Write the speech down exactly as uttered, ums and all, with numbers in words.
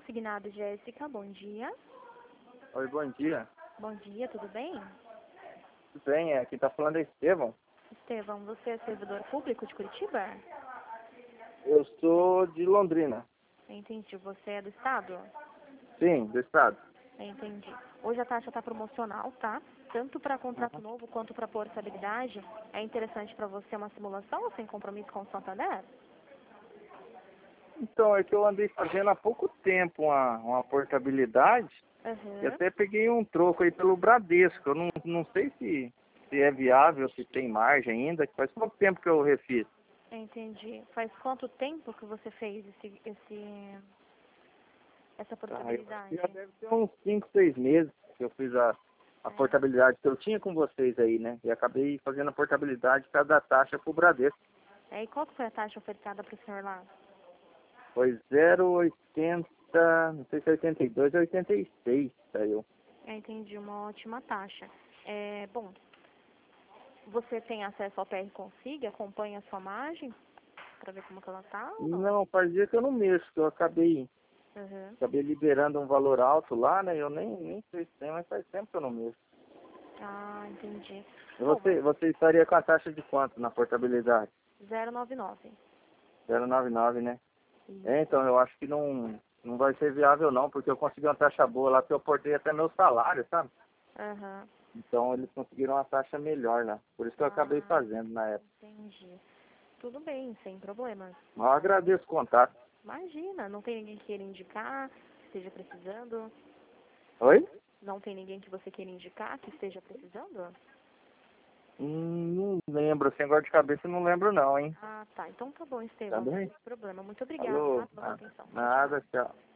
consignado, Jéssica. Bom dia. Oi, bom dia. Bom dia, tudo bem? Tudo bem, é, quem tá falando é Estevão. Estevão, você é servidor público de Curitiba? Eu sou de Londrina. Entendi. Você é do estado? Sim, do estado. Entendi. Hoje a taxa está promocional, tá? Tanto para contrato Uhum. novo quanto para portabilidade. É interessante para você uma simulação ou sem compromisso com o Santander? Então, é que eu andei fazendo há pouco tempo uma, uma portabilidade e Uhum. até peguei um troco aí pelo Bradesco. Eu não, não sei se, se é viável, se tem margem ainda, que faz pouco tempo que eu refiz. Entendi. Faz quanto tempo que você fez esse, esse, essa Ah, eu acho que portabilidade? já deve ter uns cinco, seis meses que eu fiz a, a É. portabilidade que eu tinha com vocês aí, né? E acabei fazendo a portabilidade por causa da taxa pro Bradesco. É, e qual que foi a taxa ofertada para o senhor lá? Foi zero vírgula oitenta, não sei se é oitenta e dois ou oitenta e seis, saiu. Eu entendi, uma ótima taxa. É, bom, você tem acesso ao P R Config, acompanha a sua margem para ver como que ela tá ou não? Não, faz dia que eu não mexo, que eu acabei, Uhum. acabei liberando um valor alto lá, né? Eu nem, nem sei se tem, mas faz tempo que eu não mexo. Ah, entendi. E Bom, Você, você estaria com a taxa de quanto na portabilidade? zero nove nove. zero vírgula noventa e nove, né? É, Isso. então, eu acho que não, não vai ser viável não, porque eu consegui uma taxa boa lá, que eu portei até meu salário, sabe? Aham. Então, eles conseguiram uma taxa melhor lá. Por isso que eu acabei Ah, fazendo na época. entendi. Tudo bem, sem problemas. Mas eu agradeço o contato. Imagina, não tem ninguém que queira indicar, que esteja precisando? Oi? Não tem ninguém que você queira indicar que esteja precisando? Hum, não lembro, assim, agora de cabeça eu não lembro não, hein? Ah, tá. Então tá bom, Tá Estevão. Não bem? tem problema. Muito obrigada, Alô? tá, pela sua Nada, atenção. Tchau, tchau. nada, tchau.